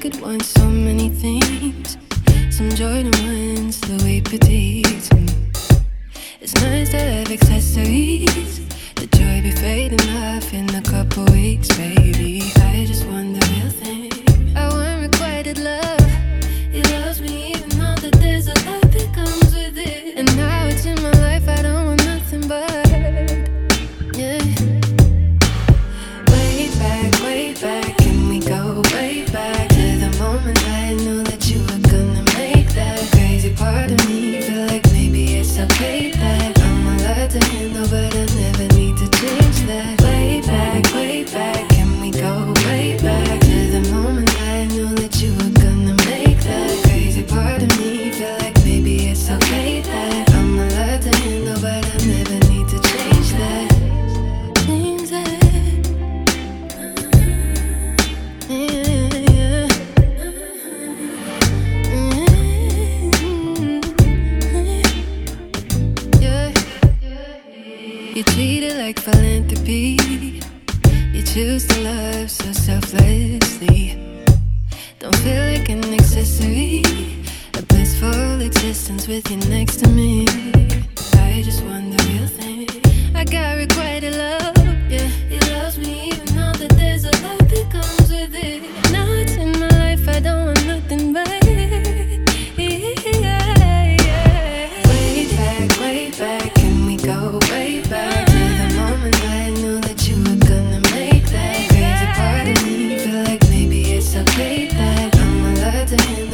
could want so many things. Some joy to ones, the way petite. It's nice to have accessories. The joy be fading off in a couple weeks, baby. I just want the real thing. I want requited love. It loves me even though that there's a lot that comes with it. And now it's in my life, I don't want nothing but, yeah. Way back, can we go way back to the moment I knew that you were gonna make that crazy part of me feel like maybe it's okay that I'm allowed to handle, but I never need to change that. Way back, can we go way back to the moment I knew that you were gonna make that crazy part of me feel like maybe it's okay that I'm allowed to handle, but I never need to change that. Change that. You treat it like philanthropy. You choose to love so selflessly. Don't feel like an accessory. A blissful existence with you next to me. I just want the real thing. I got requited love, yeah. It loves me even though that there's a lot that comes with it. Now it's in my life, I don't want nothing but way back, can we go way back to the moment I knew that you were gonna make that crazy part of me feel like maybe it's okay that I'm allowed to handle.